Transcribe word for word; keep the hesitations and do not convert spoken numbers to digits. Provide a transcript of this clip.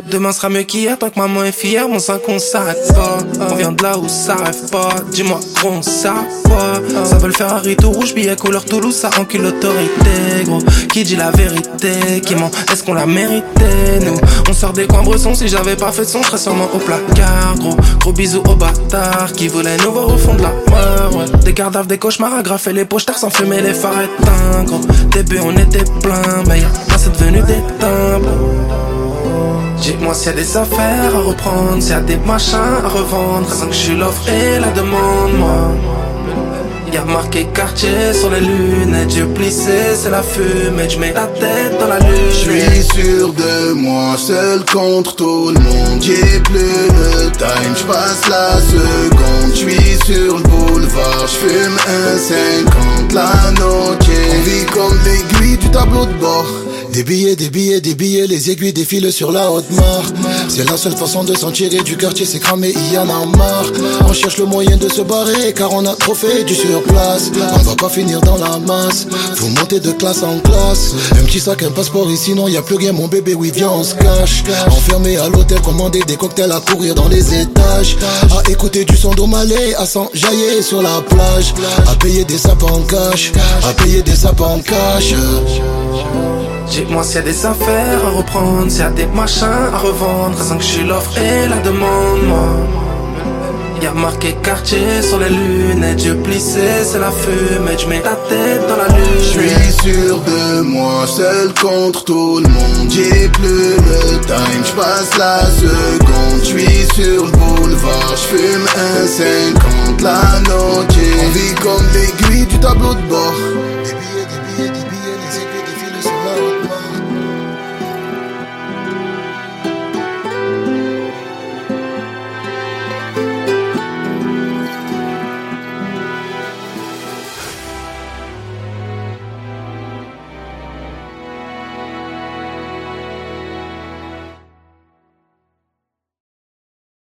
Demain sera mieux qu'hier, tant que maman est fière, mon sang qu'on s'arrête pas. On vient de là où ça rêve pas, dis-moi gros on s'arrête. Ça veut le Ferrari tout rouge, billet couleur Toulouse, ça encule l'autorité, gros. Qui dit la vérité, qui ment, est-ce qu'on l'a mérité, nous? On sort des coins bressons, si j'avais pas fait de son, je serais sûrement au placard, gros. Gros bisous aux bâtards, qui voulaient nous voir au fond de la mer, ouais. Des cadavres, des cauchemars, agrafer les pochetars sans fumer les phares éteints, gros. Début on était plein, mais y'a pas c'est devenu des timbres. Dis-moi s'il y a des affaires à reprendre, s'il y a des machins à revendre, raison que je suis l'offre et la demande, moi. Y'a marqué quartier sur les lunettes, Dieu plissé, c'est la fumée, je mets la tête dans la lune. J'suis sûr de moi, seul contre tout le monde. J'ai plus le time, j'passe la seconde. J'suis sur le boulevard, j'fume un cinquante la noche. On vit comme l'aiguille du tableau de bord. Des billets, des billets, des billets, les aiguilles défilent sur la haute mare. C'est la seule façon de s'en tirer du quartier, c'est cramé, il y en a marre. On cherche le moyen de se barrer, car on a trop fait du surplace. On va pas finir dans la masse, faut monter de classe en classe. Un petit sac, un passeport, et sinon y a plus rien, mon bébé, oui, viens, on se cache. Enfermé à l'hôtel, commander des cocktails à courir dans les étages. À écouter du son d'Omalé, à s'enjailler sur la plage. À payer des sapins en cash, à payer des sapins en cash. Dis-moi s'il y a des affaires à reprendre, s'il y a des machins à revendre, raison que je suis l'offre et la demande, moi. Y'a marqué quartier sur les lunettes, Dieu plissé, c'est la fumée, je mets la tête dans la lune. J'suis sûr de moi, seul contre tout le monde. J'ai plus le time, j'passe la seconde. J'suis sur le boulevard, j'fume un cinquante la noche. On vit comme l'aiguille du tableau de bord.